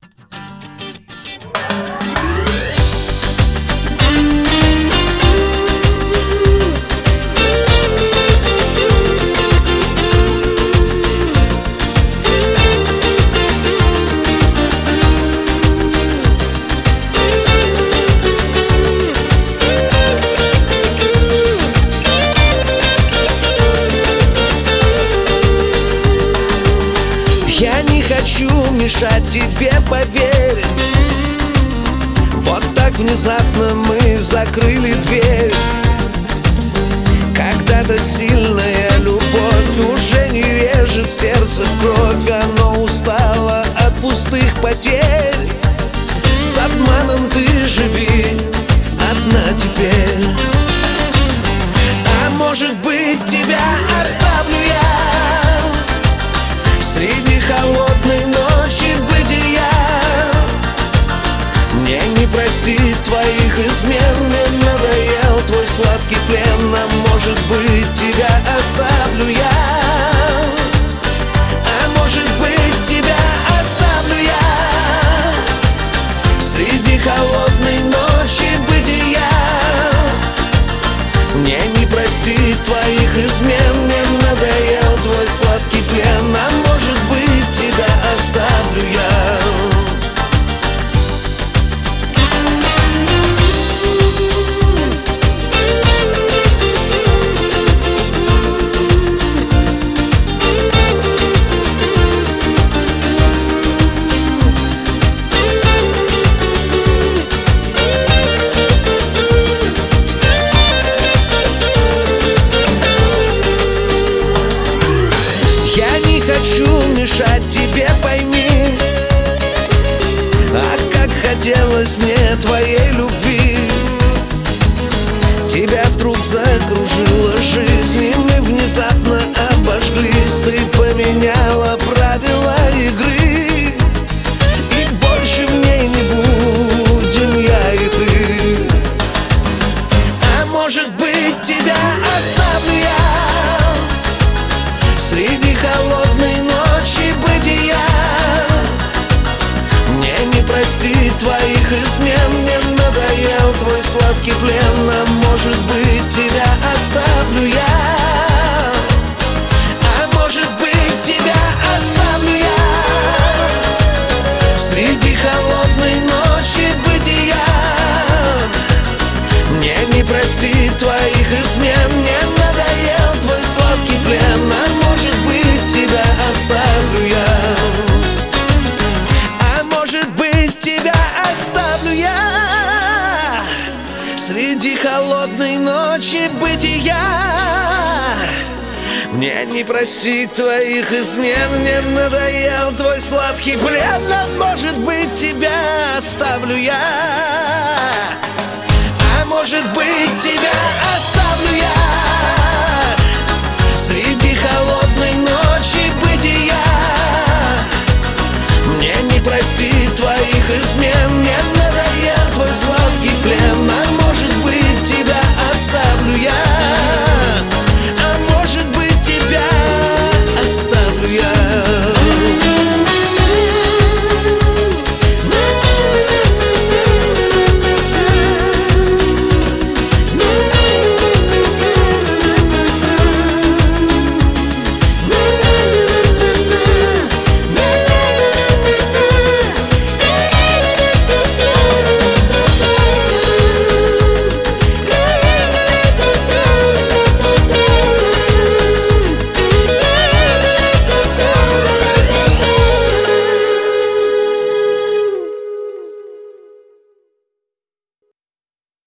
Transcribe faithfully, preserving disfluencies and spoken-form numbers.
Я не хочу мешать тебе, поверь. Вот так внезапно мы закрыли дверь. Когда-то сильная любовь уже не режет сердце в кровь. Оно устало от пустых потерь. С обманом ты живи одна теперь. А может быть, тебя оставлю я среди холодной ночи бытия. Мне не простить твоих измен, мне надоел твой сладкий плен. А может быть, тебя оставлю я. А может быть, тебя оставлю я среди холодной ночи бытия. Мне не простить твоих измен, мне надоел твой сладкий плен. А может быть, тебя оставлю я. Хочу мешать тебе, пойми. А как хотелось мне твоей любви. Тебя вдруг закружила жизнь, и мы внезапно обожглись. Ты поменяла правила игры, и больше в ней не будем я и ты. А может быть, тебя оставлю я среди холодной ночи бытия. Мне не простить твоих измен, мне надоел твой сладкий плен. А может быть, тебя оставлю я. А может быть, тебя оставлю я среди холодной ночи бытия. Мне не простить твоих измен, мне надоел твой сладкий плен. А может быть, тебя оставлю я. А может быть, тебя оставлю я среди холодной ночи бытия. Мне не простить твоих измен, мне надоел твой сладкий плен. А может быть, тебя оставлю я. А может быть, тебя оставлю я среди холодной ночи бытия. Мне не простить твоих измен,